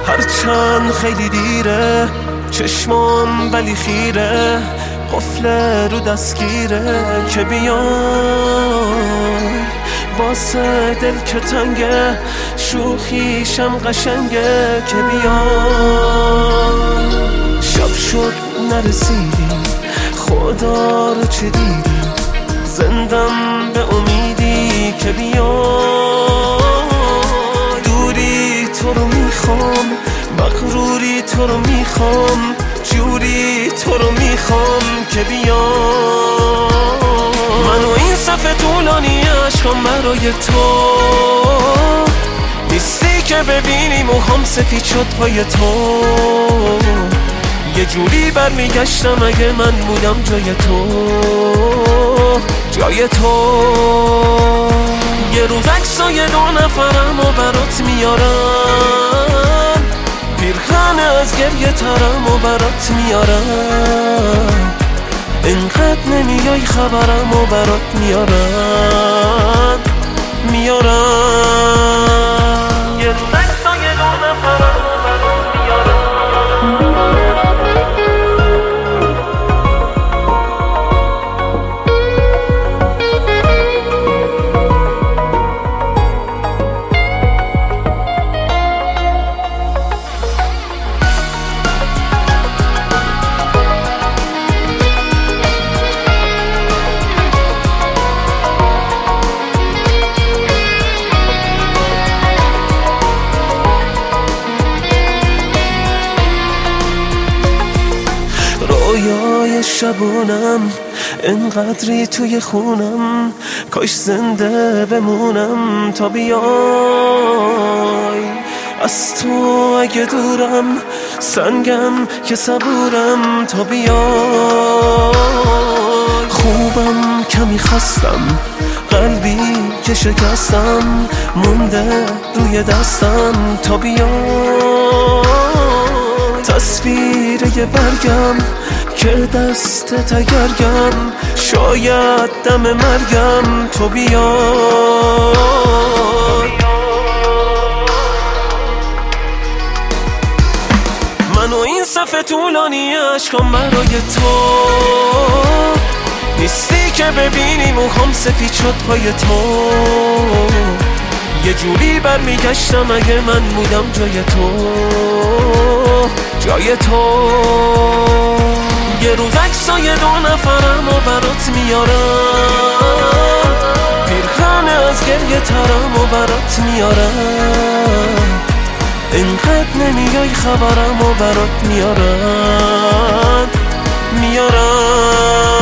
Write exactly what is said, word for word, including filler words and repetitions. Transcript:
هرچند خیلی دیره چشمام ولی خیره، قفل رو دستگیره که بیای واسه دل که تنگه، شوخیشم قشنگه که بیای. شب شد نرسیدی خدا رو چه دیدی، زندم به امیدی که بیای. دوری تو رو میخوام، مغروری تو رو میخوام، جوری تو رو میخوام که بیای. من و این صفحه طولانی عشقم برای تو نیستی که ببینی موهام سفید شد پای تو. یه جوری برمیگشتم اگه من بودم جای تو، جای تو. یه روز عکسای دو نفرم و برات میارم، پیرخن از گریه ترم و برات میارم. اینقدر نمیای خبرم و برات میارم، میارم. یه روز عکسای دو نفرم و برات میارم. رویای شبونم انقدری توی خونم، کاش زنده بمونم تا بیای. از تو اگه دورم سنگم که صبورم تا بیای. خوبم کمی خستم، قلبی که شکستم مونده روی دستم تا بیای. تصویر یه برگم که دست تگرگم، شاید دم مرگم تو بیای. من و این صفحه طولانی عشقم برای تو نیستی که ببینی موهام سفید شد پای تو. یه جوری برمیگشتم اگه من بودم جای تو، جای تو. یه روز عکسای دو نفرم و برات میارم، پیرخن از گریه ترم و برات میارم. اینقدر نمیای خبرم و برات میارم، میارم.